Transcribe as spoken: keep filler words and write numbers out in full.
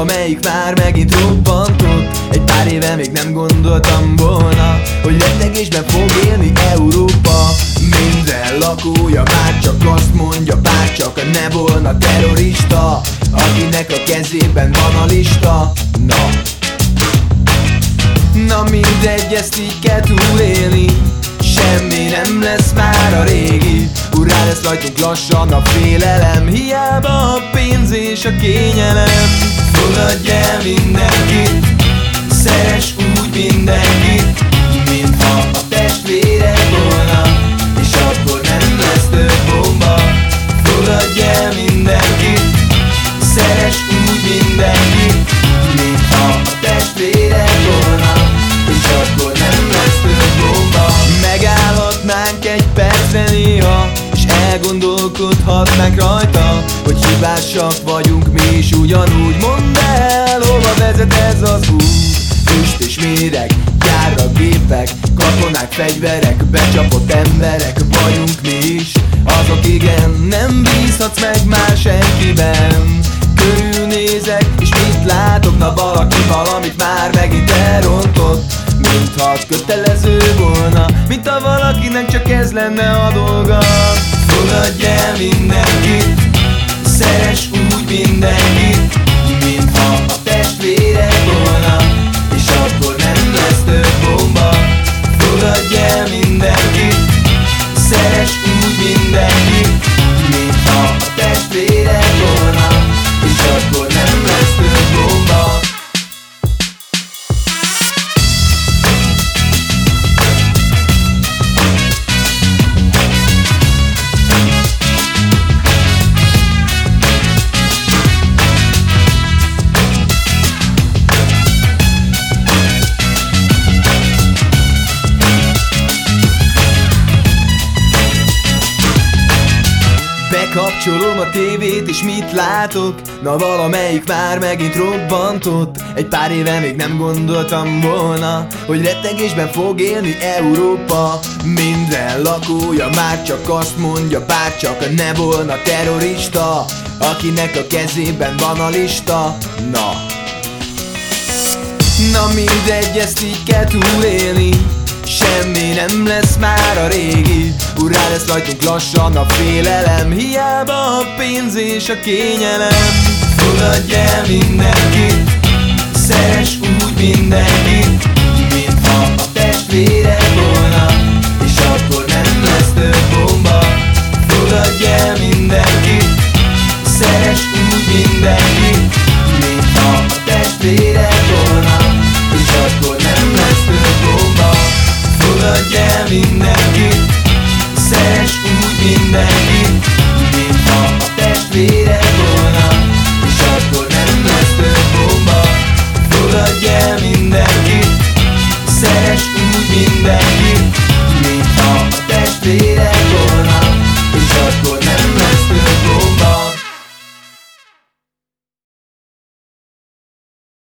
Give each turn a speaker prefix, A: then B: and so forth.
A: valamelyik már megint robbantott. Egy pár éve még nem gondoltam volna, hogy rettegésben fog élni Európa. Minden lakója már csak azt mondja, bárcsak ne volna terrorista, akinek a kezében van a lista. Na, na mindegy, ezt így kell túlélni, semmi nem lesz már a régi. Urrá lesz rajtunk lassan a félelem, hiába a pénz és a kényelem. Fogadj el mindenkit, szeress úgy mindenkit, mintha a testvére volna, és akkor nem lesz több bomba. Fogadj el mindenkit, szeress úgy mindenkit, mintha a testvére volna, és akkor nem lesz több bomba. Megállhatnánk egy percre néha, és elgondolkodhatnánk rajta, hogy hibásak vagyunk mi is ugyanúgy. Mondd el, hova vezet ez az út? Füst és méreg, gyárak, gépek, katonák, fegyverek, becsapott emberek vagyunk mi is. Azok igen, nem bízhatsz meg már senkiben. Körülnézek, és mit látok? Na valaki valamit már megint elrontott, mintha kötelező volna, mintha valakinek csak ez lenne a dolga. Fogadj el mindenkit, szeress úgy mindenkit, mintha a testvére volna, és akkor nem lesz több bomba. Fogadj el mindenkit, szeress úgy mindenkit, mintha a testvére volna, és akkor nem lesz több bomba. Bekapcsolom a tévét és mit látok? Na valamelyik már megint robbantott. Egy pár éve még nem gondoltam volna, hogy rettegésben fog élni Európa. Minden lakója már csak azt mondja, bárcsak ne volna terrorista, akinek a kezében van a lista. Na, na mindegy, ezt így kell túlélni, semmi nem lesz már a régi. Urrá lesz rajtunk lassan a félelem, hiába a pénz és a kényelem. Fogadj el mindenkit, szeress úgy mindenkit, mintha a testvére volna, és akkor nem lesz több bomba. Fogadj el mindenkit, szeress úgy mindenkit, mintha a testvére volna, és akkor nem lesz több bomba. Fogadj el mindenkit, szeress úgy mindenkit, mintha a testvére volna, és akkor nem lesz több bomba. Fogadj el mindenkit.